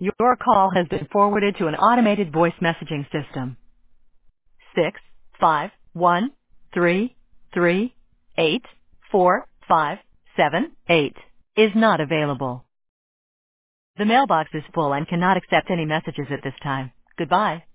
Your call has been forwarded to an automated voice messaging system. 65133845778 is not available. The mailbox is full and cannot accept any messages at this time. Goodbye.